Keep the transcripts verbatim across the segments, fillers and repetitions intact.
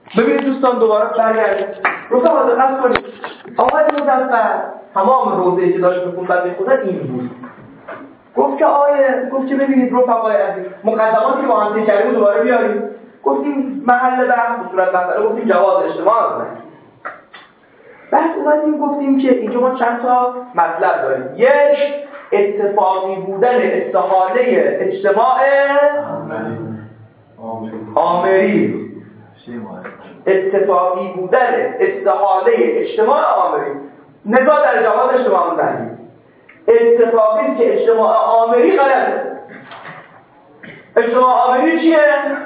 ببینید دوستان دوباره برگردیم رفقا دقت کنید. آقای مظفر تمام روزه‌ای که داشت می‌خوند می‌خوند این بود. گفت که آیه گفت که ببینید رفقای عزیز مقدماتی که با هم کردیم دوباره بیاریم. گفتیم محل بحث به صورت مسئله گفتیم جواز اجتماع است. بعد اومدیم گفتیم که اینجا ما چند تا مطلب داریم. یک اتفاقی بودن استحاله اجتماع آمری. اتفاقی بودن استحاله اجتماع آمری. نزاع در جواز اجتماع آمری. اتفاقی که اجتماع آمری غلطه. اجتماع آمری چیه؟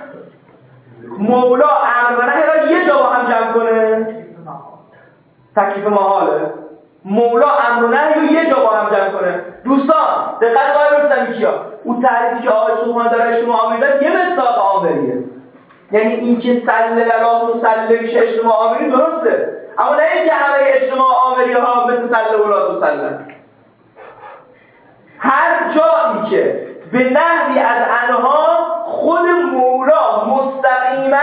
مولا امر و نهی را یه جا با هم جمع کنه. تکلیف محاله. مولا امر و نهی رو یه جا با هم جمع کنه. دوستان دقت قائل باشید کیا اون تعریفی که آقای سبحان داره اجتماع آمری داره یه مصداق آمریه. یعنی اینکه سله ولات و سله میشه اجتماع آمری درسته، اما نه اینکه همه اجتماع آمری ها مثل سله ولات و سله. هر جایی که به نحوی از انها خود مولا مستقیما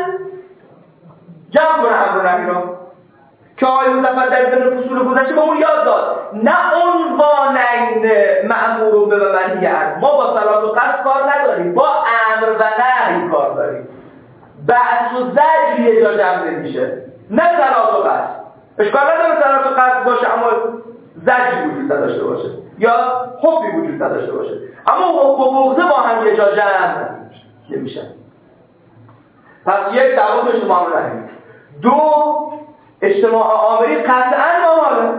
جمع کنه امر و نهی را که آقای مظفر در ضمن فصول گذشته با اون یاد داد. نه عنوانین مأمور و به منهی عنه. ما با صلاة و قصد کار نداریم، با امر و نهی کار داریم. بعث و زجر یه جا جمع نمیشه، نه صلاة و قصد. اشکال نداره صلاة و قصد باشه اما زجر وجود نداشته باشه یا حکمی وجود نداشته باشه، اما حکم و بغضه با هم یه جا جمع نمیشن. پس یک دعوت اجتماع نهی. دو اجتماع آمری قطعاً محاله.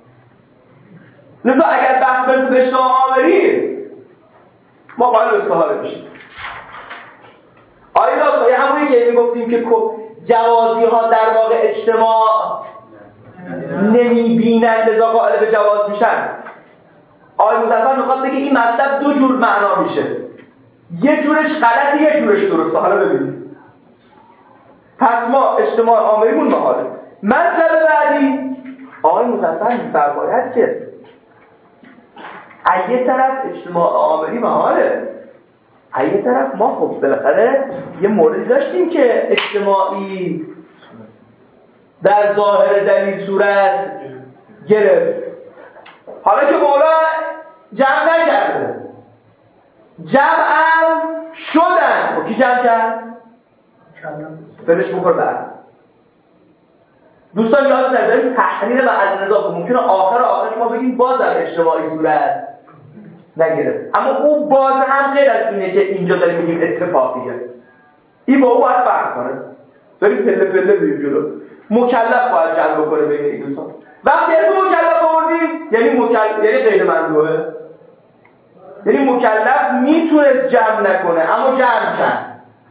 لذا اگر بحث برسه به اجتماع آمری ما قائل به استحاله میشیم. آیا راست همونی که میگفتیم که جوازی ها در واقع اجتماع نمیبینن لذا قائل به جواز میشن. آقای مظفر میخواد بگه این مطلب دو جور معنا میشه، یه جورش غلطه یه جورش درسته. حالا ببینید پس ما اجتماع آمریمون محاله. مطلب بعدی آقای مظفر میفرماید که از یه طرف اجتماع آمری محاله، از یه طرف ما خب بالاخره یه موردی داشتیم که اجتماعی در ظاهر دلیل صورت گرفت. حالا که مولا جمع نکرده جمع شدن و کی جمع کرد؟ فلش بکر بعد دوستان یاد نداریم تحریر و النظام ممکنه آخر آخرش ما بگیم باز در اجتماعی صورت نگرفت، اما او باز هم غیر از اینه که اینجا داریم میگیم اتفاقیه. این با او باید فرق کنه. داریم پله پله بریم جلو. مکلف باید جمع بکنه بین این دوستان. وقتی اسم مکلف آوردیم یعنی مکلف یعنی غیر منظوره، یعنی مکلف میتونه جمع نکنه اما جمع کرد.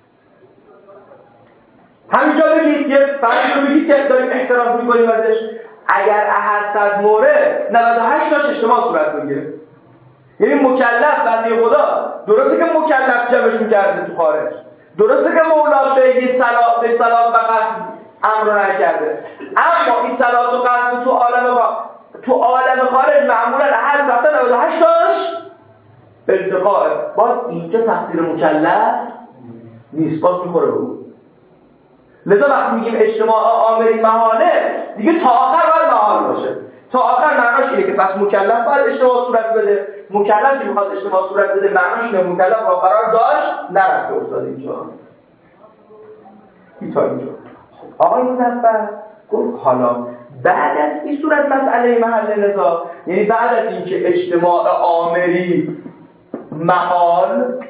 همینجا بگید یه فرقی رو بگید که داریم احتراز میکنیم ازش. اگر احد صد مورد نود و هشت تاش اجتماع صورت بگیره، یعنی مکلف بنده خدا درسته که مکلف جمعش میکرده تو خارج، درسته که مولا به یه صلاح به صلاح و قصد امر نکرده، اما این صلاح و قصد تو عالم تو عالم خارج معمولا احد وقتا نود و هشت تاش ارتقاء. باز اینجا تقصیر مکلف نیست، باز میخوره به اون. لذا وقتی میگیم اجتماع آمری محاله دیگه تا آخر باید محال باشه. تا آخر معناش اینه که پس مکلف باید اجتماع صورت بده. مکلف که میخواد اجتماع صورت بده معناش اینه مکلف را قرار داشت نرفته افتاد اینجا. این تا اینجا. آقای مظفر گفت حالا بعد از این صورت مسئله محل نزاع، یعنی بعد از اینکه اجتماع آمری محال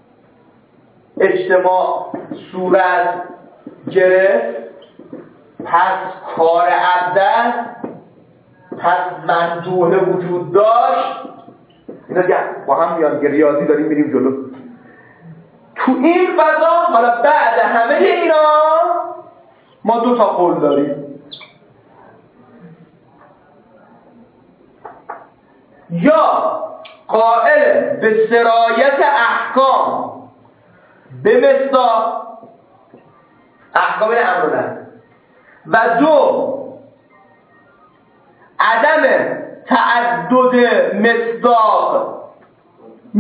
اجتماع صورت گرفت، پس کار عبدت، پس مندوحه وجود داشت. اینا دیگه با هم میان که ریاضی داریم میریم جلو. تو این فضا حالا بعد همه اینا ما دو تا قول داریم. یا قائل به سرایت احکام به مصداق احکام امر و نهی، و دو عدم تعدد مصداق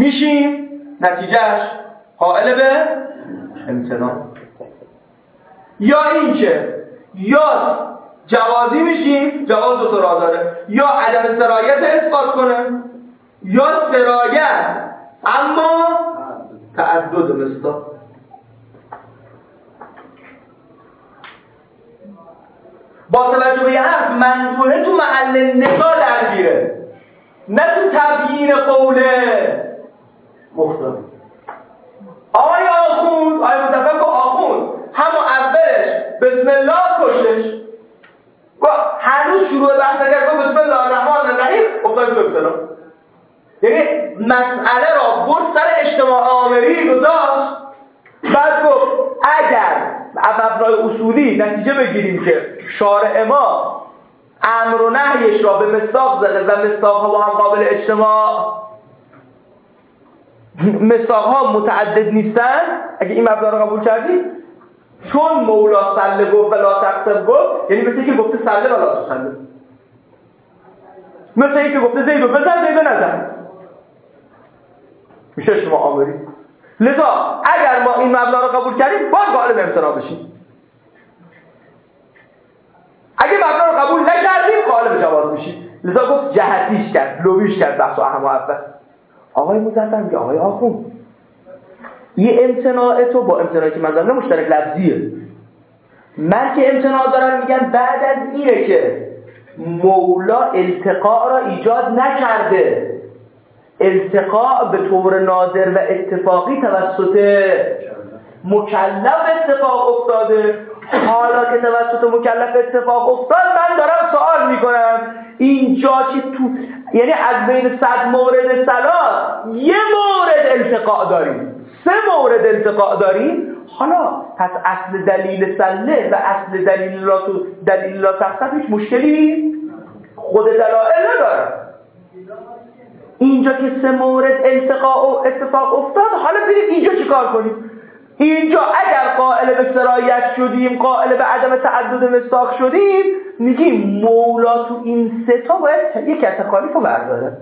میشیم، نتیجهش قائل به امتناع. یا این که یا جوازی میشیم، جواز دو تا راه داره، یا عدم سرایت اثبات کنه یا سرایت اما تعدد مصداق. با توجه به حرف منظوره تو محل نزاع درگیره، نه تو تبیین قول مختار. آقای آخوند، آقای متفق آخوند همون اولش بسم الله کشتش و هنوز شروع بحث کرد و بسم الله الرحمن الرحیم افتاد تو ابتلا. یعنی مسئله را برد سر اجتماع آمری گذاشت، بعد گفت اگر مبنای اصولی نتیجه بگیریم که شارع ما امر و نهیش را به مصداق زده و مصداق ها با هم قابل اجتماع، مصداق ها متعدد نیستن، اگه این مبنا رو قبول کردیم، چون مولا سله گفت و لا تقسم گفت، یعنی مثل اینکه گفته سله و لا تسله، مثل اینکه گفته زیدو بزن زیدو نزن، میشه اجتماع آمری. لذا اگر ما این مبنا رو قبول کردیم باید قائل امتناع بشیم، اگه مبنا رو قبول نکردیم قائل به جواز میشیم. لذا گفت جهتیش کرد، لویش کرد بحث و اهم و اول. آقای مظفر میگه آقای آخوند یه امتناع تو با امتناعی که من دارم مشترک لفظیه. من که امتناع دارم میگم بعد از اینه که مولا التقاء را ایجاد نکرده، التقاء به طور ناظر و اتفاقی توسط مکلف اتفاق افتاده. حالا که توسط مکلف اتفاق افتاد من دارم سوال میکنم اینجا که تو یعنی از بین صد مورد صلاح یه مورد التقاء داریم، سه مورد التقاء داریم، حالا پس اصل دلیل سله و اصل دلیل لا تو دلیل لا تخصف هیچ مشکلی خود دلائل نداره. اینجا که سه مورد التقاء و اتفاق افتاد، حالا بریم اینجا چیکار کنیم؟ اینجا اگر قائل به سرایت شدیم، قائل به عدم تعدد مصداق شدیم، میگیم مولا تو این سه تا باید یک تکالیف رو برداره،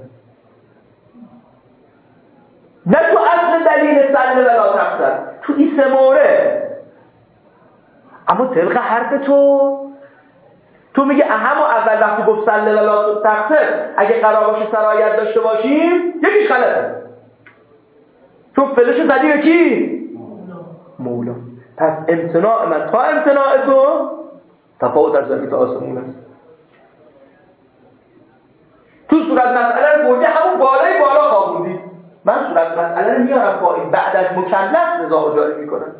نه تو اصل دلیل سله و لا تقصر، تو این سه مورد. اما طبق حرف تو تو میگه اهم و اول وقتی گفت سله و لا تقصر اگه قرار باشه سرایت داشته باشیم یکیش غلطه، چون فعلشو زدی به کی؟ مولا. پس امتناع من تا امتناع تو تفاوت از زمین تا آسمون است. تو صورت مسئله رو بردی همون بالای بالا خوابوندی، من صورت مسئله رو میارم با این بعد از مکلف نزاع جاری میکنم.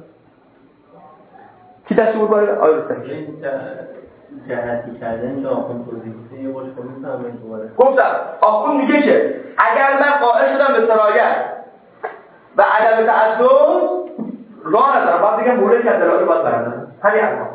کی دستی بود بالا؟ آیا رستم جهتی کردن که آخوند توضیحی یه باش کنیم همین دوباره گفتم آخوند میگه که اگر من قائل شدم به سرایت و عدم تعدد راه ندارم، باید دیگه مورد که دلائل باید برندم همین الان.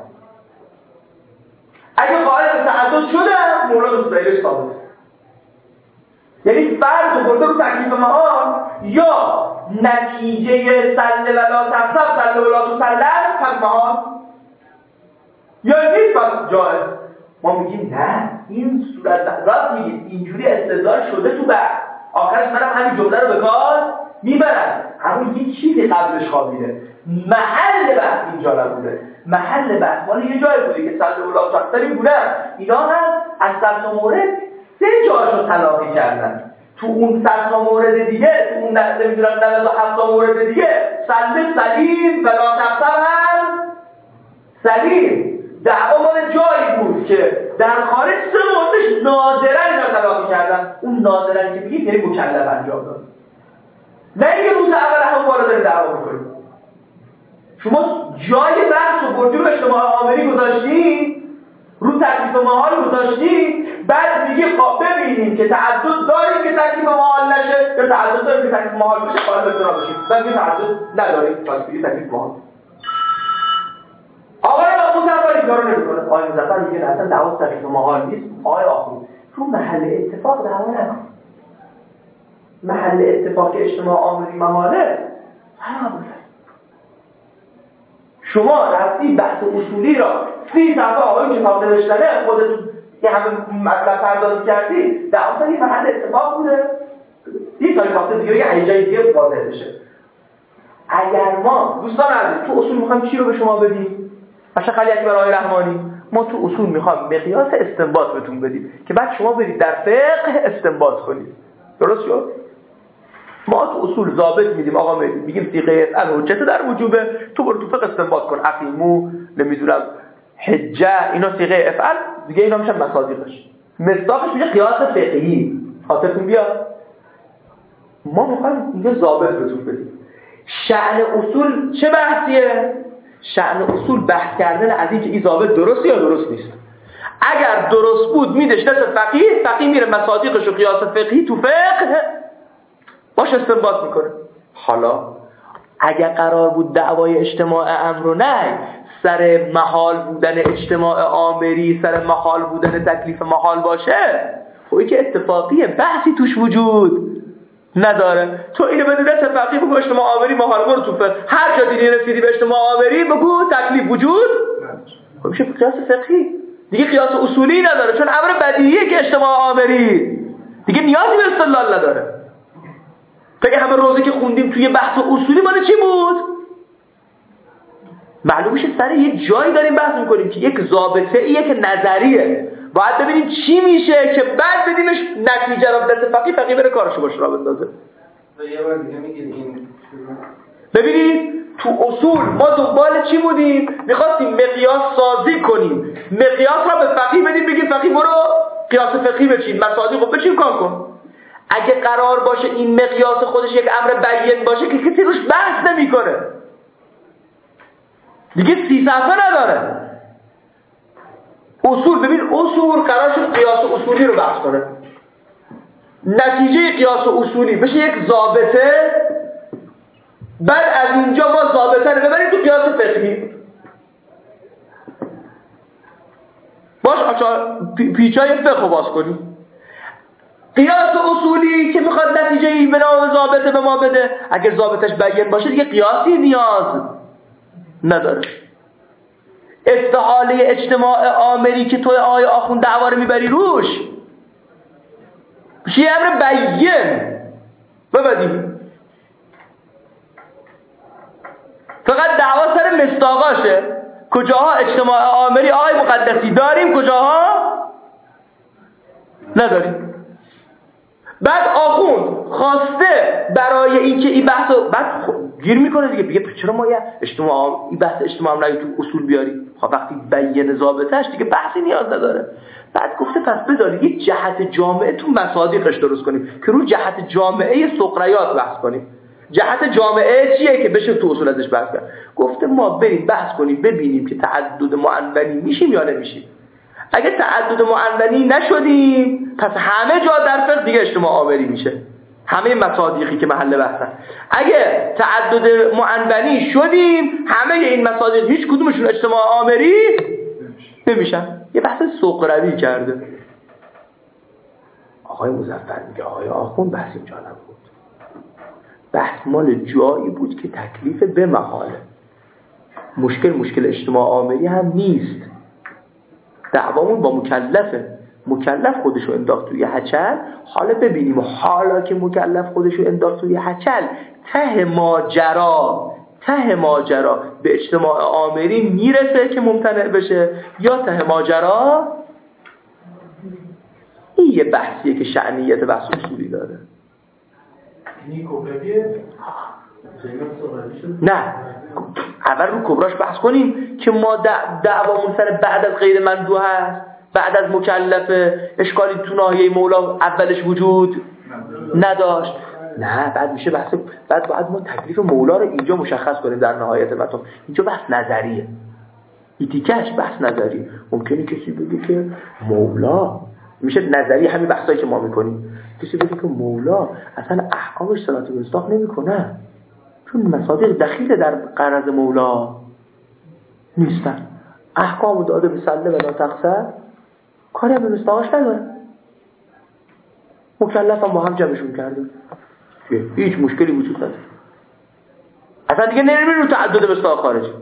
اگه قائل به تعدد شدم مورد رو دلیلش ثابت، یعنی فرض برده رو تکلیف محال یا نتیجه سله و لا تقصر سله و لا تسلل پس محال یا نیست پس جایز. ما میگیم نه این صورت راست میگیم، اینجوری استدلال شده تو بعد آخرش منم همین جمله رو به کار میبرم، همون یه چیزی قبلش خوابیده، محل بحث اینجا نبوده، محل بحث مال یه جای بوده که سله و لا تقصری بودن، اینا هم از صد مورد سه جاشو تلاقی کردن، تو اون صد مورد دیگه تو اون نمیدونم نود و هفت مورد دیگه سله سلیم و لا تقصر هم سلیم. دعوا مال جایی بود که در خارج سه موردش نادرا اینا تلاقی کردن، اون نادرا که میگید یعنی مکلف انجام داد، نه اینکه روز اول هم بالا داره دعوا میکنید. شما جای بحث و بردی رو اجتماع آمری گذاشتی، رو تکلیف محال گذاشتی، بعد میگی خب ببینیم که تعدد داریم که تکلیف محال نشه یا تعدد داریم که تکلیف محال بشه قائل به اجتماع بشیم، بعد میگی تعدد نداریم پس میگی تکلیف محال. آقای مظفر این کارو نمیکنه. آقای مظفر میگه اصلا دعوا تکلیف محال نیست. آقای آخوند تو محل اتفاق دعوا نکن، محل اتفاق اجتماع آمری محاله همه. شما رفتی بحث اصولی را سی صفحه آقای کتاب نوشتنه خودتون یه همه مطلب پردازی کردی، در اصلا یه محل اتفاق بوده یه تایی کافته دیگه یه حیجای دیگه واضح بشه. اگر ما دوستان عزیز تو اصول میخوایم چی رو به شما بدیم؟ مثلا خیلی اکبر آقای رحمانی ما تو اصول میخوام مقیاس استنباط بهتون بدیم که بعد شما برید در فقه استنباط کنید. درست شد؟ ما تو اصول ضابط میدیم آقا میگیم صیغه افعل حجت در وجوبه، تو برو تو فقه استنباط کن اقیمو نمیدونم حجه اینا صیغه افعل دیگه، اینا میشن مصادیقش. مصداقش میشه قیاس فقهی. خاطرتون بیاد ما میخوایم اینجا ضابط بهتون بدیم. شأن اصول چه بحثیه؟ شأن اصول بحث کردن از اینکه این ضابط درست یا درست نیست. اگر درست بود میدش دست فقیه، فقیه میره مصادیقش و قیاس فقهی تو فقه باش استنباط میکنه. حالا اگر قرار بود دعوای اجتماع امر و نهی سر محال بودن اجتماع آمری، سر محال بودن تکلیف محال باشه، خب که اتفاقیه بحثی توش وجود نداره. تو اینو بدون دست فقیه بگو اجتماع آمری محال، برو تو فقه هر جا دیدی رسیدی به اجتماع آمری بگو تکلیف وجود خب میشه قیاس فقهی دیگه، قیاس اصولی نداره چون امر بدیهیه که اجتماع آمری دیگه نیازی به استدلال نداره. فکر همه روزی که خوندیم توی بحث اصولی مال چی بود؟ معلوم میشه سر یه جایی داریم بحث میکنیم که یک ضابطه ایه که نظریه، باید ببینیم چی میشه که بعد بدیمش نتیجه را دست فقیه، فقیه بره کارشو باشه را بندازه. یه بار دیگه میگید این ببینید تو اصول ما دنبال چی بودیم؟ میخواستیم مقیاس سازی کنیم، مقیاس را به فقیه بدیم، بگیم فقیه برو قیاس فقهی بچین، مصادیق رو بچین کار کن. اگه قرار باشه این مقیاس خودش یک امر بیان باشه که کسی روش بحث نمیکنه دیگه، سی صفحه نداره. اصول ببین اصول قرار شد قیاس اصولی رو بحث کنه، نتیجه قیاس اصولی بشه یک ضابطه، بعد از اینجا ما ضابطه رو ببریم تو قیاس فقهی. باش پی پیچای فقه رو باز کنیم. قیاس اصولی که میخواد نتیجه ای به نام ضابطه به ما بده، اگه ضابطش بیان باشه دیگه قیاسی نیاز نداره. استحاله اجتماع آمری که توی آیه آخوند دعوا رو میبری روش میشه امر بیان ببدیم، فقط دعوا سر مصداقاشه. کجاها اجتماع آمری آیه مقدسی داریم، کجاها نداریم. بعد آخوند خواسته برای اینکه این بحثو بعد گیر میکنه دیگه، بگه چرا ما یه اجتماع این بحث اجتماع هم تو اصول بیاریم؟ خب وقتی بیان ضابطه‌اش دیگه بحثی نیاز نداره. بعد گفته پس بذارید یه جهت جامعه تو مصادیقش درست کنیم که رو جهت جامعه سقراط بحث کنیم. جهت جامعه چیه که بشه تو اصول ازش بحث کرد؟ گفته ما بریم بحث کنیم ببینیم که تعدد معنونی میشیم یا نمیشیم. اگه تعدد معنونی نشدیم پس همه جا در فقه دیگه اجتماع آمری میشه، همه مصادیقی که محل بحثن. اگه تعدد معنونی شدیم همه این مصادیق هیچ کدومشون اجتماع آمری نمیشن. یه بحث سقراطی کرده. آقای مظفر میگه آقای آخوند بحث اینجا نبود، بحث مال جایی بود که تکلیف به محاله. مشکل مشکل اجتماع آمری هم نیست، دعوامون با مکلفه. مکلف خودشو انداخت توی هچل. حالا ببینیم حالا که مکلف خودشو انداخت توی هچل ته ماجرا ته ماجرا به اجتماع آمری میرسه که ممتنع بشه یا ته ماجرا این یه بحثیه که شأنیت بحث اصولی داره. نه اول رو کبراش بحث کنیم که ما دعوامون سر بعد از غیر مندوه هست، بعد از مکلفه، اشکالی تو ناحیه مولا اولش وجود نداشت. نه بعد میشه بحث، بعد باید ما تکلیف مولا رو اینجا مشخص کنیم در نهایت مطلب. اینجا بحث نظریه، ایتیکش بحث نظری. ممکنه کسی بگه که مولا میشه نظری، همین بحثایی که ما میکنیم، کسی بگه که مولا اصلا احکامش صلات مصداق نمیکنه چون مصادیق دخیل در قرض مولا نیستن، احکام داده به سله و لا تقصر، کاری هم به مصداقش نداره، مکلف هم با هم جمعشون کرده، هیچ مشکلی وجود نداره، اصلا دیگه نمیریم رو تعدد مصداق خارجی.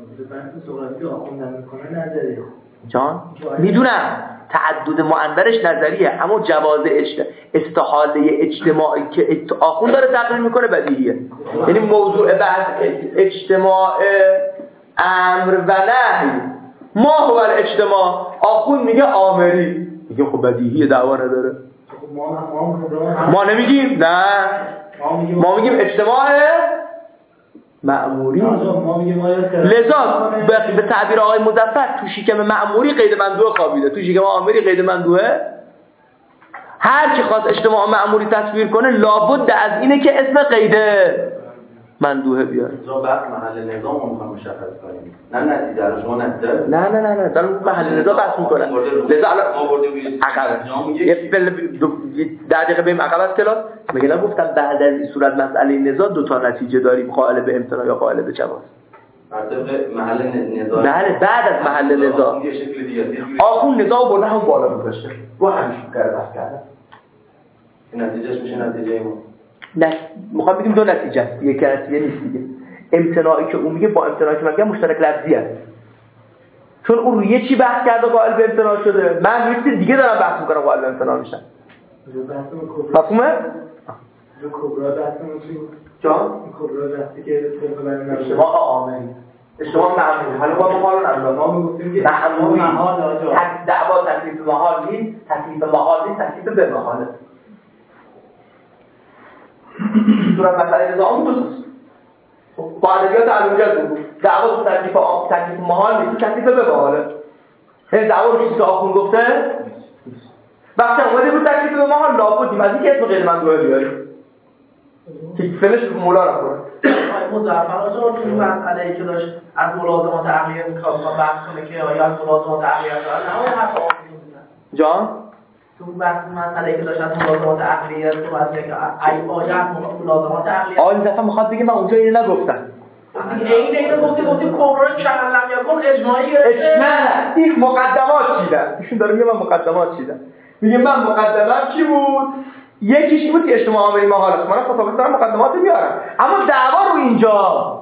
جان میدونم تعدد معنورش نظریه، اما جواز استحاله اجتماعی که آخوند داره تقریر میکنه بدیهیه. یعنی موضوع بحث اجتماع امر و نهی ما هو الاجتماع. آخوند میگه آمری. میگه خب بدیهی دعوا نداره. ما نمیگیم نه، ما میگیم اجتماع مأموری. لذا به تعبیر آقای مظفر تو شکم مأموری قید مندوه خوابیده، تو شکم آمری قید مندوه. هر کی خواست اجتماع مأموری تصویر کنه لابد از اینه که اسم قید مندوه بیاره. لذا بحث محل نظام رو میخوام مشخص کنیم، نه نتیجه رو شما نتیجه نه نه نه نه دارم محل نظام بحث میکنم. لذا الان ما بردیم روی عقب یه در دقیقه بریم عقب از کلاس. میگم گفتم بعد از این صورت مسئله نظام دو تا نتیجه داریم، قائل به امتناع یا قائل به جواز. طبق محل نظام. بله بعد از محل نظام یه شکل دیگه آخون نظام برده هم بالا گذاشته رو همیشه کرده بحث کرده. نتیجهش میشه نتیجه ما. نه میخوام بگیم دو نتیجه است، یک نتیجه نیست دیگه. امتناعی که اون میگه با امتناعی که من میگم مشترک لفظی است، چون اون روی یه چی بحث کرده قائل به امتناع شده، من روی چیز دیگه دارم بحث میکنم قائل به امتناع میشم. مفهومه؟ جو کبرا بحثمون چی بود؟ جان؟ کبرا بحثی که طبق بیان اجتماع آمری اجتماع معمولی. حالا با محال رو ما میگفتیم که معمولی محال آجا دعوا تکلیف محال نیست، تکلیف محال نیست، تکلیف به محاله. صورت مسئله نظام دوست با ادبیات علویات بود دعوا تو تکلیف آم تکلیف محال نیست، تکلیف به محاله. این دعوا رو چیزی که آخون گفته وقتی اومده بود تکلیف به محال لابدیم از اینکه اسم غیر مندوه بیاریم که فلش به مولا را کنه. مظفر آجا تو مسئله‌ای که داشت از ملازمات عقلیه میخواد بحث کنه که آیا از ملازمات عقلیه دارن نه اون حرف آخون میزنن جان تو بحث مسئله‌ای که داشت از ملازمات عقلیه صحبت کرد که ای آیا از ملازمات عقلیه آقای مظفر میخواد بگه من اونجا اینو نگفتم. این اینو گفتی گفتی کبرا کلم یکون اجماعی گرفته. نه این مقدمات چیدم، ایشون داره میگه من مقدمات چیدم. میگه من مقدمم چی بود؟ یکیش این بود که اجتماع آمری محال است. من خطابه دارم مقدمات میارم اما دعوا رو اینجا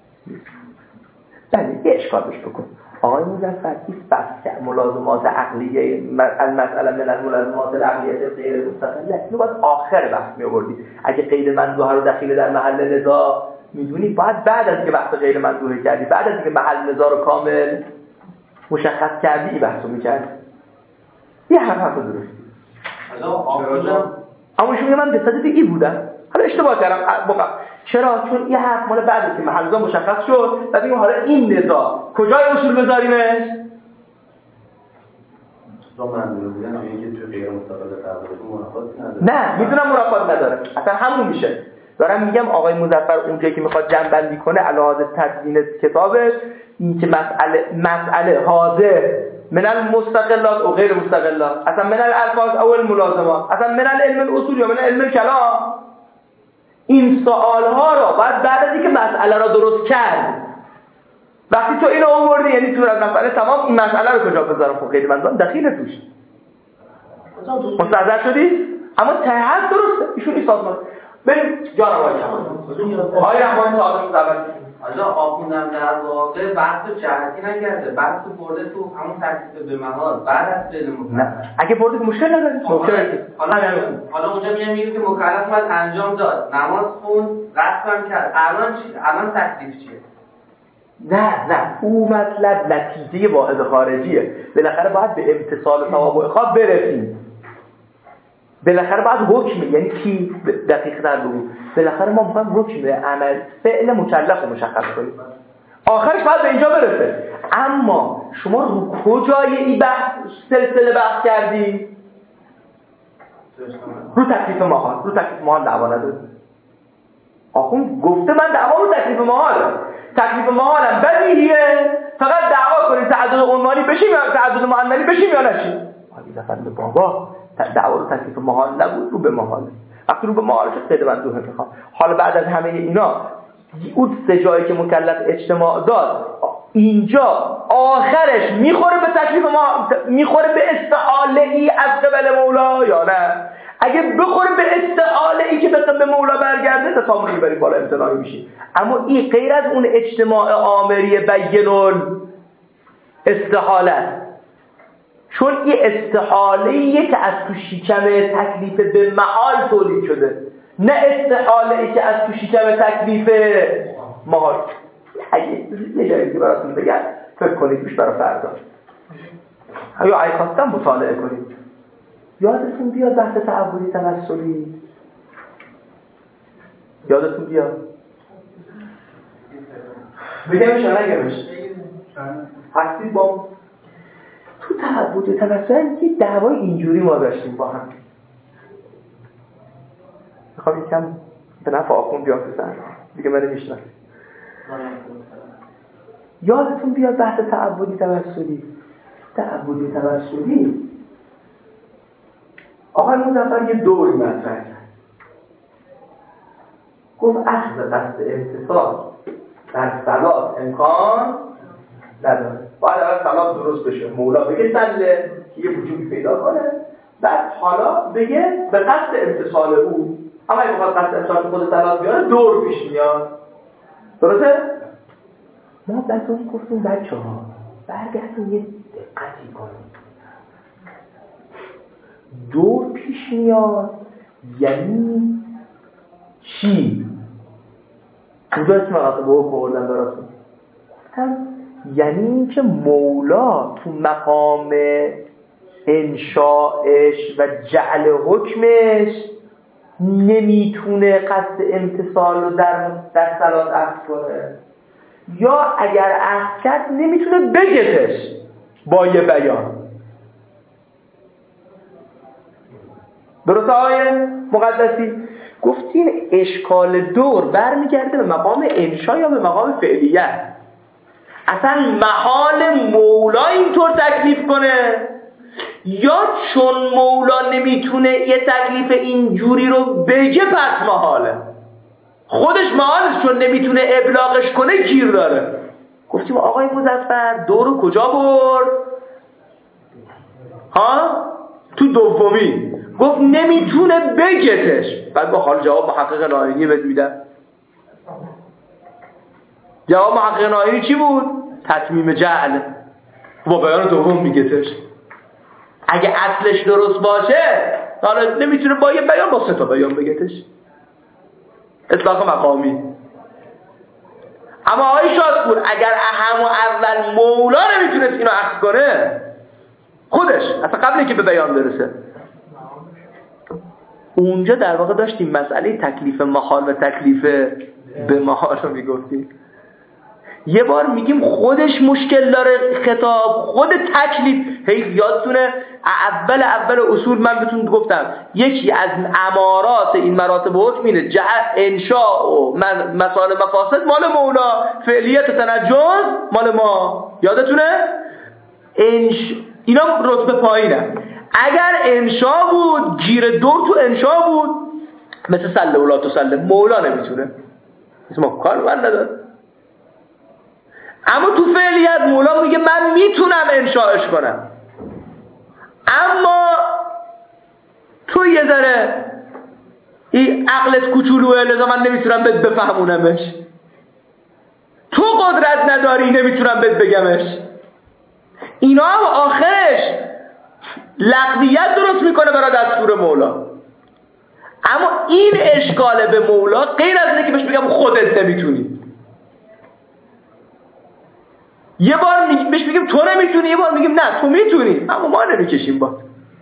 بله یه اشکالش بکن. آقای مظفر این بحث که ملازمات عقلیه المسئله من الملازمات العقلیه غیر مستقله اینو باید آخر بحث میآوردی. اگه قید مندوحه رو دخیل در محل نزاع میدونی باید بعد از که بحث غیر مندوحه کردی، بعد از که محل نزاع رو کامل مشخص کردی این بحث رو میکردی. یه حرف حرف درستی اما ایشون میگه من به صدد ای بودم، حالا اشتباه کردم بقى. چرا؟ چون یه حرف مال بعد از که محل نزاع مشخص شد بعد میگم حالا این نزاع کجای اصول بذاریمش؟ تو منظور بودن میگه تو غیر مستقل تعارض منافات نداره. نه میدونم منافات نداره اصلا همون میشه. دارم میگم آقای مظفر اونجایی که میخواد جمع‌بندی کنه علاوه تدوین کتابش این که مسئله مسئله حاضر من المستقلات و غیر مستقلات، اصلا من الالفاظ او الملازمات، اصلا من العلم الاصول یا من علم الکلام، این سوال ها رو باید بعد از اینکه مسئله را درست کرد وقتی تو اینو آوردی یعنی تو از مسئله تمام این مسئله رو کجا بذارم؟ خب غیر منظورم دخیل توش مستحضر شدی؟ اما تحت درسته ایشون این سازمان بریم جان آقای رحمانی آقای رحمانی سوالش اول آجا آخوندم در واقع بحث جهتی نکرده، بحث برده تو همون تکلیف به محال بعد از فعل مکلف. نه اگه برده که مشکل نداره مشکل حالا حالا اونجا میام میگه که مکلف باید انجام داد، نماز خوند، قصد کرد، الان چی؟ الان تکلیف چیه؟ نه نه او مطلب نتیجه واحد خارجیه، بالاخره باید به امتصال ثواب و عقاب برسیم. بالاخره باید حکم یعنی کی دقیق تر بگو بالاخره ما میخوایم حکم عمل فعل مکلف رو مشخص کنیم آخرش باید به اینجا برسه. اما شما رو کجای این بحث سلسله بحث کردی؟ رو تکلیف محال. رو تکلیف محال دعوا نداره. آخون گفته من دعوا رو تکلیف محال تکلیف محالم بدیهیه فقط دعوا کنیم تعدد عنوانی بشیم یا تعدد معنوی بشیم یا نشیم. حالی دفعه بابا دعوا رو تکلیف محال نبود رو به محال. وقتی رو به محال شد قید مندوحه میخوام. حالا بعد از همه اینا اون سه جایی که مکلف اجتماع داد اینجا آخرش میخوره به تکلیف ما میخوره به استحاله ای از قبل مولا یا نه؟ اگه بخوره به استحاله ای که به مولا برگرده تسامحی بریم بالا امتناعی میشی. اما این غیر از اون اجتماع آمری بینون استحاله، چون این استحاله‌ایه که از تو شکم تکلیف به معال تولید شده، نه استحاله‌ای که از تو شکم تکلیف محال. اگه یه جایی که براتون بگم فکر کنید روش برای فردا. یا اگه خواستم مطالعه کنید. یادتون بیاد بحث تعبدی توسلی؟ یادتون بیاد؟ بگمش یا نگمش؟ هستید با تو تعبدی توسلی یه دعوای اینجوری ما داشتیم با هم. میخوام یکم به نفع آخون بیام تو سر دیگه من میشنم. یادتون بیاد بحث تعبدی توسلی؟ تعبدی توسلی آقای مظفر یه دوری مطرح کرد. گفت اخذ قصد امتصال در صلات امکان نداره. باید اول صلات درست بشه، مولا بگه سله که یه وجودی پیدا کنه، بعد حالا بگه به قصد امتصال او. اما اگه بخواد قصد امتصال خود صلات بیاره دور پیش میاد. درسته؟ ما بعد اون گفتیم بچه ها برگردیم یه دقتی کنیم. دور پیش میاد یعنی چی؟ کجا اسم مراتب رو خوردن براتون؟ گفتم یعنی این که مولا تو مقام انشاءش و جعل حکمش نمیتونه قصد امتصال رو در در صلات عکس کنه، یا اگر عکس کرد نمیتونه بگتش با یه بیان. درسته آقای مقدسی؟ گفتین اشکال دور برمیگرده به مقام انشا یا به مقام فعلیت؟ اصلا محال مولا اینطور تکلیف کنه، یا چون مولا نمیتونه یه تکلیف اینجوری رو بگه پس محاله؟ خودش محاله چون نمیتونه ابلاغش کنه گیر داره. گفتیم آقای مظفر دورو کجا برد؟ ها؟ تو دومی گفت نمیتونه بگتش. بعد با حال جواب محقق نائینی بهت میدم. جواب محقق نائینی چی بود؟ تتمیم جعل. با بیان دوم میگتش. اگه اصلش درست باشه حالا نمیتونه با یه بیان با سه تا بیان بگتش. اطلاق مقامی. اما آقای شادپور اگر اهم و اول مولا نمیتونست اینو عکس کنه خودش اصلا قبل اینکه به بیان برسه، اونجا در واقع داشتیم مسئله تکلیف محال و تکلیف به محال رو میگفتیم. یه بار میگیم خودش مشکل داره خطاب، خود تکلیف. هی یادتونه اول اول اصول من بهتون گفتم یکی از امارات این مراتب حکم اینه انشاء و مسائل مفاسد مال مولا، فعلیت و تنجز مال ما. یادتونه؟ انش... اینا رتبه پایینه. اگر انشا بود گیر دور تو انشا بود مثل سله ولا تو سله مولا نمیتونه، مثل ما کار من نداره. اما تو فعلیت مولا میگه من میتونم انشاءش کنم، اما تو یه ذره این عقلت کوچولوه لذا من نمیتونم بهت بفهمونمش، تو قدرت نداری نمیتونم بهت بگمش. اینا هم آخرش لغویت درست میکنه برای دستور مولا. اما این اشکاله به مولا غیر از اینه که بهش بگم خودت نمیتونی. یه بار می... بهش میگیم تو نمیتونی، یه بار میگیم نه تو میتونی اما ما نمیکشیم با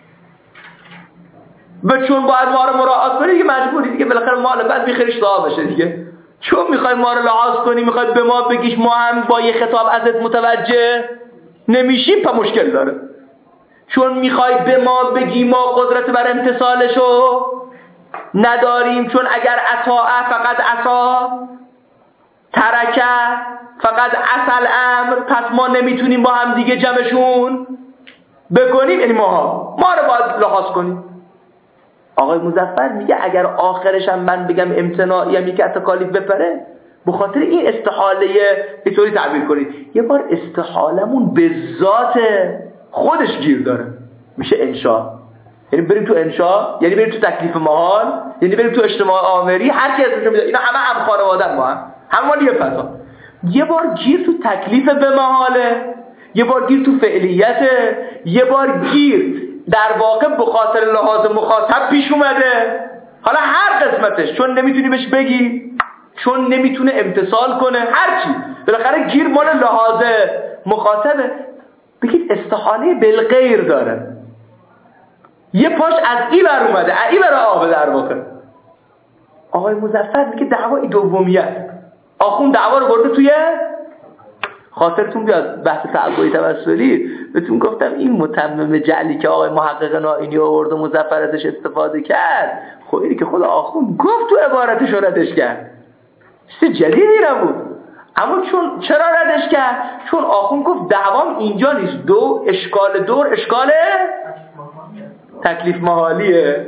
و چون باید ما رو مراعات کنی دیگه مجبوری دیگه بالاخره مال بعد میخریش صاحب بشه دیگه. چون میخوای ما رو لحاظ کنی، میخوای به ما بگیش ما هم با یه خطاب ازت متوجه نمیشیم پا مشکل داره. چون میخوای به ما بگی ما قدرت بر امتصالشو نداریم، چون اگر اطاعه فقط عصا، ترکه فقط اصل امر، پس ما نمیتونیم با هم دیگه جمعشون بکنیم. یعنی ما ما رو باید لحاظ کنیم. آقای مظفر میگه اگر آخرش هم من بگم امتناعی هم یکی تکالیف بپره، به خاطر این استحاله اینطوری تعبیر کنید یه بار استحالمون به ذات خودش گیر داره میشه انشاء. یعنی بریم تو انشاء، یعنی بریم تو تکلیف محال، یعنی بریم تو اجتماع آمری، هر کی اسمش میذاره اینا همه هم خانواده ما هم هم مال یه فضا. یه بار گیر تو تکلیف به محاله، یه بار گیر تو فعلیته، یه بار گیر در واقع به خاطر لحاظ مخاطب پیش اومده. حالا هر قسمتش چون نمیتونی بهش بگی، چون نمیتونه امتصال کنه، هر چی بالاخره گیر مال لحاظ مخاطبه بگید استحاله بالغیر داره، یه پاش از این بر اومده این بر آبه در واقع. آقای مظفر میگه دعوای دومیت، آخوند دعوا رو برده توی خاطرتون بیاد بحث تعبدی توسلی بهتون گفتم این متمم جعلی که آقای محقق نائینی آورد و مظفر ازش استفاده کرد، خب اینی که خود آخوند گفت تو عبارتش رو ردش کرد، چیز جدیدی نبود. اما چون چرا ردش کرد؟ چون آخوند گفت دعوام اینجا نیست، دو اشکال دور اشکال تکلیف محالیه.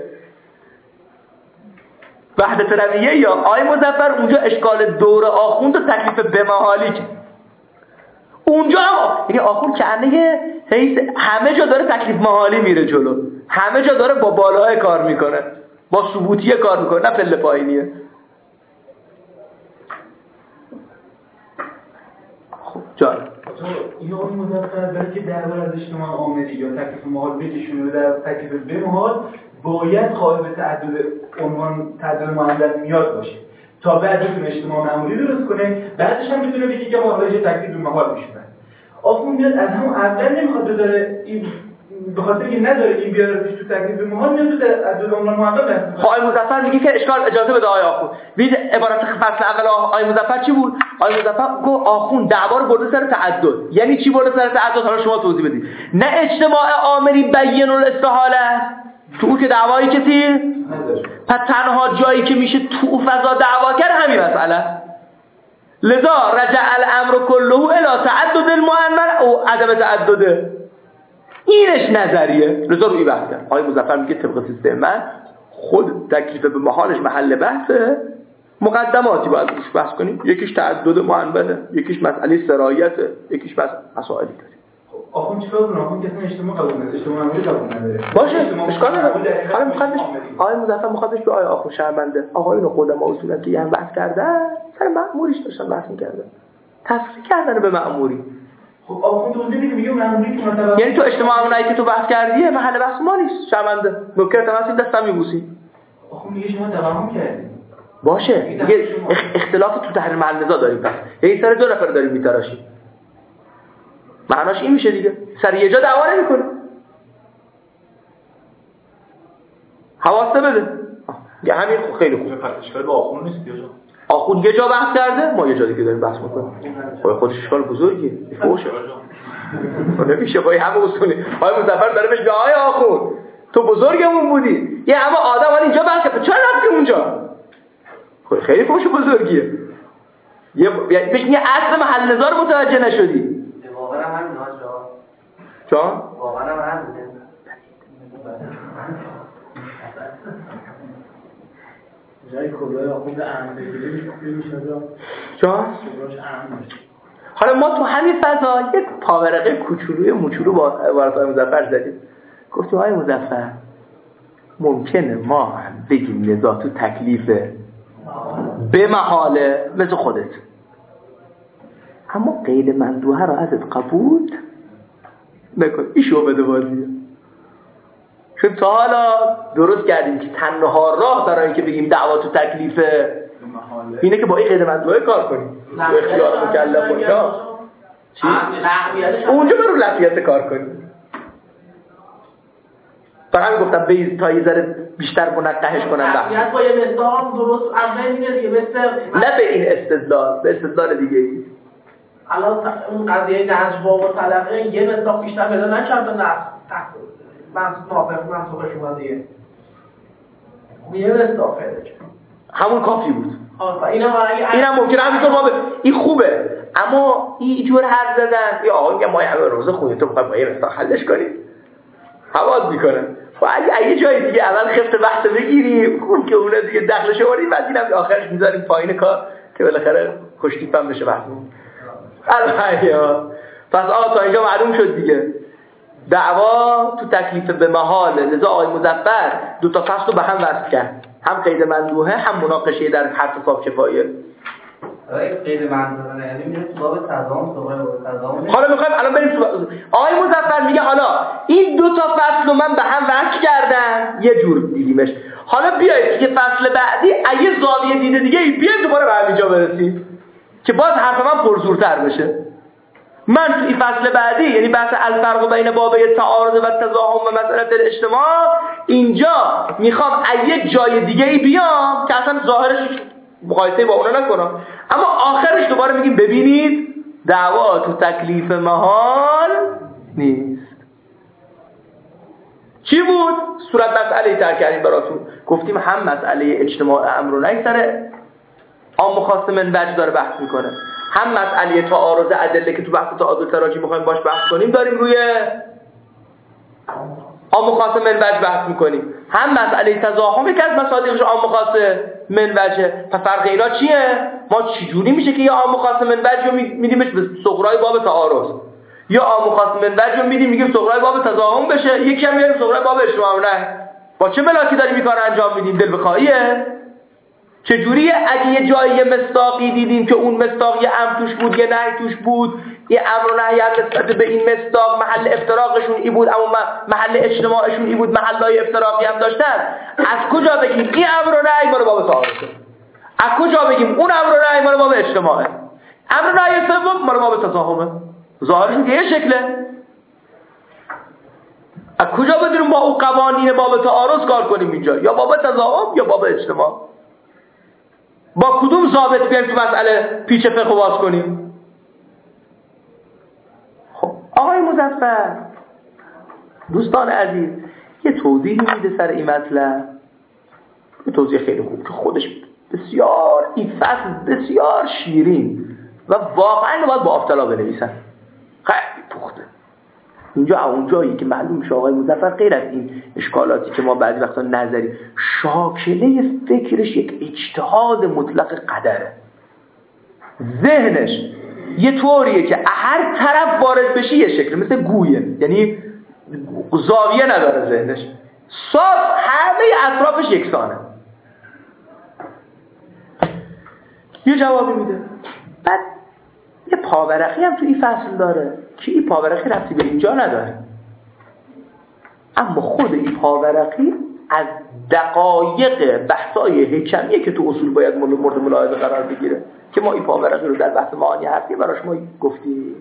وحدت رویه یا آقای مظفر اونجا اشکال دور آخوند و تکلیف به محالی که اونجا هم یعنی آخوند کنه حیث همه جا داره تکلیف محالی میره جلو، همه جا داره با بالای کار میکنه، با ثبوتیه کار میکنه، نه پله پایینیه. خب جان یا آقای مظفر برای که درباره از اجتماع آمدی یا تکلیف محال بکشونه در تکلیف به محال باید قائل به تعدد عنوان تعدد معدد میاد باشه تا بعد بتونه اجتماع معمولی درست کنه، بعدش هم بتونه بگه که ما راجع تکلیف به محال میشونن. آخوند میاد از همون اول نمیخواد بذاره این به خاطر که نداره این بیاره پیش تو تکلیف به محال میاد تو تعدد عنوان معدد. خب آقای مظفر میگه که اشکال اجازه بده آقای آخوند. ببین عبارت فصل اول آقای مظفر چی بود؟ آقای مظفر گفت آخوند دعوا رو برده سر تعدد. یعنی چی برده سر تعدد؟ حالا شما توضیح بدید. نه اجتماع عاملی بین الاستحاله تو او که دعوایی کسی نداره، پس تنها جایی که میشه تو فضا دعوا کرد همین مسئله. لذا رجع الامر كله الى تعدد المؤنث او عدم تعدده، اینش نظریه. لذا روی بحث کرد. آقای مظفر میگه طبق سیستم من خود تکلیف به محالش محل بحثه، مقدماتی باید روش بحث کنیم، یکیش تعدد مؤنثه، یکیش مسئله سرایته، یکیش مسائلی داره. آخوند چیکار کنه؟ آخوند کسی اجتماع قبول نداره، اجتماع معمولی قبول نداره. باشه اشکال نداره. حالا مخاطبش آقای مظفر مخاطبش به آقای آخوند شرمنده. آقایون خودم اصولا که هم بحث کردن سر مأموریش داشتن بحث می‌کردن، تصریح کردن به مأموری. خب آخوند توضیح میده میگه مأموری که مثلا یعنی تو اجتماع معمولی که تو بحث کردی محل بحث ما نیست، شرمنده. نوکر تماسی دستم میبوسی. آخوند میگه شما توهم کردید. باشه دیگه اختلاف تو تحریم محل نزاع داریم، پس یعنی سر دو نفر داریم میتراشیم. معناش این میشه دیگه سر یه جا دعوا نمی‌کنه. حواسته بده. یه همین خیلی خوبه. اشکال با آخوند نیست یا آخوند یه جا بحث کرده، ما یه جا دیگه داریم بحث می‌کنیم. خب خودش اشکال بزرگیه. فوشه. نمیشه با همه اصولی. آقای مظفر داره میگه آقای آخوند تو بزرگمون بودی. یه همه آدم ولی اینجا بحث کرد. چرا رفتی اونجا؟ خب خیلی فوش بزرگیه. یه بهش یه اصل محل نظر متوجه نشدی. واقعا همین ها جان واقعا همین جای کبرای آخوند اهم بگیریم میشه جان کبراش اهم میشه. حالا ما تو همین فضا یک پاورقه کوچولوی موچولو با عبارت های مظفر زدیم. گفتیم های مظفر ممکنه ما هم بگیم نزاع تو تکلیفه به محاله مثل خودت، اما قید مندوحه را ازت قبول نکن. این شعبده بازیه. چون تا حالا درست کردیم که تنها راه برای اینکه بگیم دعوا تو تکلیفه اینه که با این قید مندوحه کار کنیم، با اختیار مکلف باشه. چی؟ اونجا برو لفیت کار کنیم. فقط گفتم بیز تا یه ذره بیشتر منقحش کنم لفیت با یه مثال درست اول میگه دیگه مثل نه به این استدلال، به استدلال دیگه ای. الان اون قضیه نجوا و طلقه یه مثال بیشتر پیدا نکرد نه من نافق من صبح شما دیگه یه مثال پیدا کرد همون کافی بود. اینم اینم ممکنه همینطور ما ب... این خوبه، اما این جور حرف زدن یا آقا میگه ما همه روزه خونی تو بخوایم با یه مثال حلش کنیم حواس میکنن. خب اگه یه جای دیگه اول خفت بحث بگیریم خون که اونه دیگه دخلش آوریم بعد اینم آخرش میذاریم پایین کار که بالاخره خوشتیپ هم بشه بحثمون. الحقیقه پس آقا تا اینجا معلوم شد دیگه دعوا تو تکلیف به محاله. لذا آقای مظفر دو تا فصل رو به هم وصل کرد، هم قید مندوحه هم مناقشه در حرف صاحب کفایه. آقای قید مندوحه یعنی میره تو باب تضامن صحبت با تضامن. حالا میخوایم الان بریم تو آقای مظفر میگه حالا این دو تا فصل رو من به هم وصل کردم یه جور دیدیمش، حالا بیایید که فصل بعدی اگه زاویه دیده دیگه بیاید دوباره به همینجا برسیم که باز حرف من پرزورتر بشه. من تو این فصل بعدی، یعنی بحث الفرق بین بابه تعارض و تزاحم و مسئله الاجتماع، اینجا میخوام از یک جای دیگه ای بیام که اصلا ظاهرش مقایسه با اونا نکنم، اما آخرش دوباره میگیم ببینید دعوا تو تکلیف محال نیست. چی بود؟ صورت مسئله تر کردیم براتون، گفتیم هم مسئله اجتماع امر و نهی سر عام و خاص من وجه داره بحث میکنه، هم مسئله تعارض ادله که تو بحث تعادل تراجی میخوایم باش بحث کنیم داریم روی عام و خاص من وجه بحث میکنیم، هم مسئله تزاحم که از مصادیقش عام و خاص من وجه. پس فرق اینا چیه؟ ما چجوری میشه که یه عام و خاص من وجه رو میدیمش به صغرای باب تعارض، یا عام و خاص من وجه رو میدیم میگیم صغرای باب تزاحم بشه، یکی هم میاریم صغرای باب اجتماع نه؟ با چه ملاکی داریم این کارو انجام میدیم؟ دل بخواهیه؟ چجوریه اگه یه جایی یه مصداقی دیدیم که اون مصداق یه امر توش بود یه نهی توش بود، یه امر و نهی نسبت به این مصداق محل افتراقشون ای بود اما محل اجتماعشون ای بود، محلای افتراقی هم داشتن، از کجا بگیم این امر و نهی مال باب تعارضه؟ از کجا بگیم اون امر و نهی مال باب اجتماعه؟ امر و نهی سوم مال باب تزاحمه؟ ظاهرش یه شکله. از کجا بدونیم با اون قوانین باب تعارض کار کنیم اینجا؟ یا باب تزاحم یا باب اجتماع؟ با کدوم ضابط بیایم تو مسئله پیچ فقه باز کنیم؟ خب آقای مظفر دوستان عزیز یه توضیح میده سر این مطلب، یه توضیح خیلی خوب که خودش بسیار این فصل بسیار شیرین و واقعا باید با آفتلا بنویسن، خیلی پخته اینجا اونجایی که معلوم شه آقای مظفر غیر از این اشکالاتی که ما بعضی وقتا نظری، شاکله فکرش یک اجتهاد مطلق قدره، ذهنش یه طوریه که هر طرف وارد بشی یه شکل، مثل گویه، یعنی زاویه نداره ذهنش، صاف همه اطرافش یکسانه. یه جوابی میده، بعد یه پاورقی هم تو این فصل داره که این پاورقی ربطی به اینجا نداره، اما خود این پاورقی از دقایق بحثای حکمیه که تو اصول باید مورد ملاحظه قرار بگیره که ما این پاورقی رو در بحث معانی حرفی براش ما گفتیم.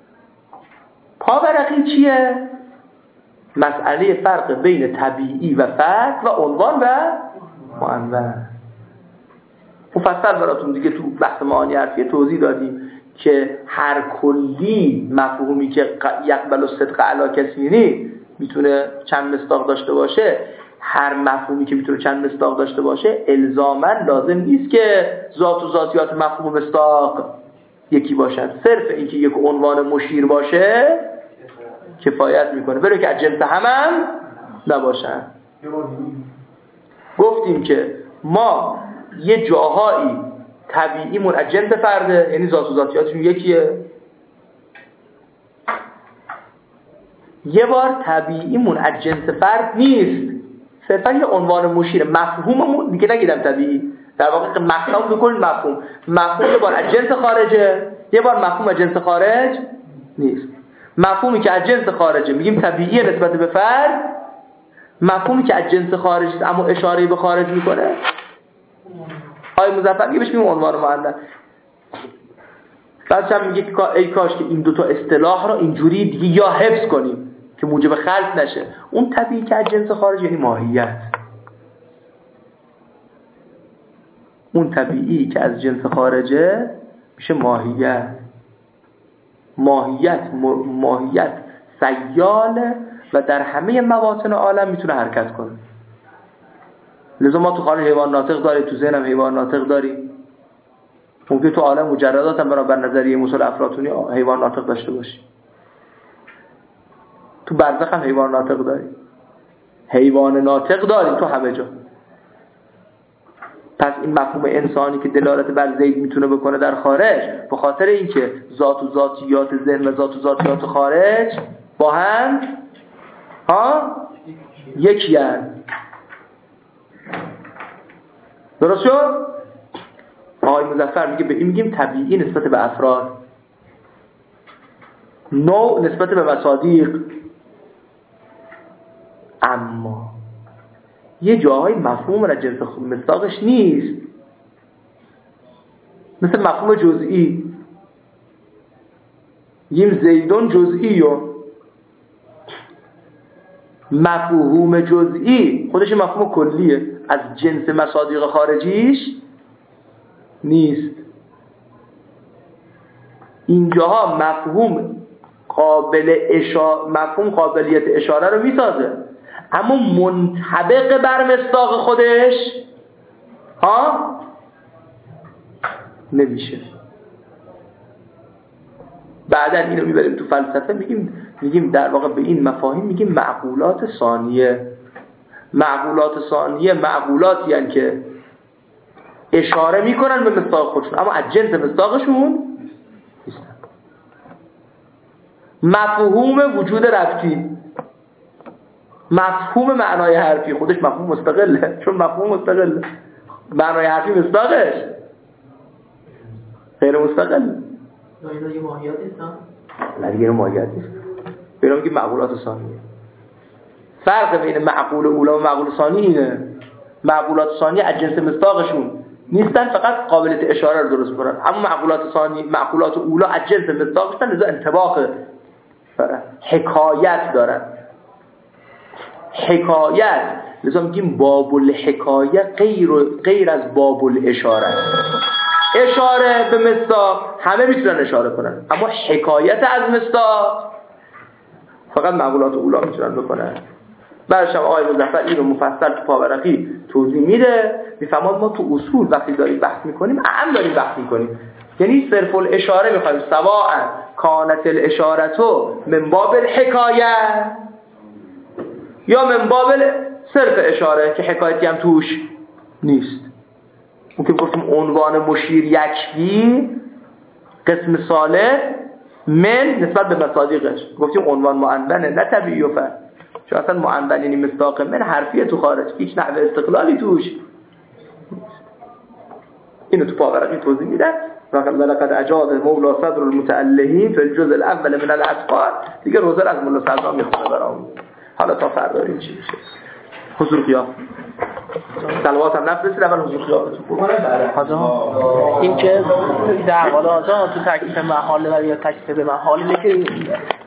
پاورقی چیه؟ مسئله فرق بین طبیعی و فرد و عنوان و معنون. مفصل براتون دیگه تو بحث معانی حرفی توضیح دادیم که هر کلی مفهومی که یقبل الصدق علی کثیری میتونه چند مصداق داشته باشه، هر مفهومی که میتونه چند مصداق داشته باشه الزاماً لازم نیست که ذات و ذاتیات مفهوم مصداق یکی باشن، صرف اینکه یک عنوان مشیر باشه کفایت میکنه، برای که از جنس هم هم نباشن. گفتیم که ما یه جاهایی طبیعیمون از جنس فرده، یعنی ذات و ذاتیاتشون یکیه، یه بار طبیعیمون از جنس فرد نیست، صرفا یه عنوان مشیر، مفهوممون دیگه نگیدم طبیعی، در واقع مفهوم بکن مفهوم مفهوم یه بار از جنس خارجه، یه بار مفهوم از جنس خارج نیست. مفهومی که از جنس خارجه میگیم طبیعیه نسبت به فرد، مفهومی که از جنس خارج است اما اشاره به خارج میکنه آقای مظفر میگه بهش میگیم عنوان مؤنث. بعدش هم میگه که ای کاش که این دوتا اصطلاح رو اینجوری دیگه یا حفظ کنیم که موجب خلط نشه. اون طبیعی که از جنس خارج یعنی ماهیت، اون طبیعی که از جنس خارجه میشه ماهیت. ماهیت ماهیت سیاله و در همه مواطن عالم میتونه حرکت کنه. لذا ما تو خارج حیوان ناطق داریم، تو ذهن هم حیوان ناطق داریم. ممکن تو عالم مجردات هم بر نظریه موسل افلاطونی حیوان ناطق داشته باشی. تو برزخ هم حیوان ناطق داریم، حیوان ناطق داریم تو همه جا. پس این مفهوم انسانی که دلالت بر زید میتونه بکنه در خارج، به خاطر اینکه ذات و ذاتیات ذهن و ذات و ذاتیات خارج با هم ها یکی هست. درست شد؟ آقای مظفر میگه به این میگیم طبیعی نسبت به افراد، نوع نسبت به مصادیق. اما یه جاهای مفهوم را جنس مصداقش نیست، مثل مفهوم جزئی. میگیم زیدون جزئی و مفهوم جزئی خودش مفهوم کلیه، از جنس مصادیق خارجیش نیست. اینجاها مفهوم قابل اشاره، مفهوم قابلیت اشاره رو میسازه، اما منطبق بر مصداق خودش ها نمیشه. بعدا اینو میبریم تو فلسفه، میگیم میگیم در واقع به این مفاهیم میگیم معقولات ثانیه. معقولات ثانیه معقولاتی هستند که اشاره میکنن به مصداق خودشون اما از جنس مصداقشون نیستن. مفهوم وجود ربطی، مفهوم معنای حرفی خودش مفهوم مستقله، چون مفهوم مستقله. معنای حرفی مصداقش غیر مستقل. اینا یه ماهیت نیستن؟ نه دیگه اینا ماهیت نیست. اینا میگیم معقولات ثانیه. فرق بین معقول اولا و معقول ثانی اینه. معقولات ثانیه از جنس مصداقشون نیستن، فقط قابلیت اشاره رو درست کنن. اما معقولات ثانی، معقولات اولا از جنس مصداقشون، لذا انطباق حکایت دارن. حکایت لذا میگیم باب الحکایه غیر غیر از باب الاشاره. اشاره به مصداق همه میتونن اشاره کنن، اما حکایت از مصداق فقط معقولات اولا میتونن بکنن. بعدش هم آقای مظفر این رو مفصل تو پاورقی توضیح میده، میفهماد ما تو اصول وقتی داریم بحث میکنیم اهم داریم بحث میکنیم، یعنی صرف الاشاره میخوایم سواء کانت الاشارتو من باب الحکایه یا من باب صرف اشاره که حکایتی هم توش نیست. اون که گفتیم عنوان مشیر یکفی قسم صالح من نسبت به مصادیقش، گفتیم عنوان معنونه نه طبیعی و فرد، چون اصلا معنون یعنی مصداق من حرفیه تو خارج، هیچ نحوه استقلالی توش. اینو تو پاورقی توضیح میده. ولقد اجاز مولا صدر المتألهین فی الجزء الاول من الاسفار. دیگه روزر از مولا صدر میخونه برام. حالا تا فردا این چی میشه. حضور قیاف سلوات هم نفس رسید اول حضور قیافتون بکنه. این که در حال آزاد تو تکلیف محاله و یا تکلیف به محاله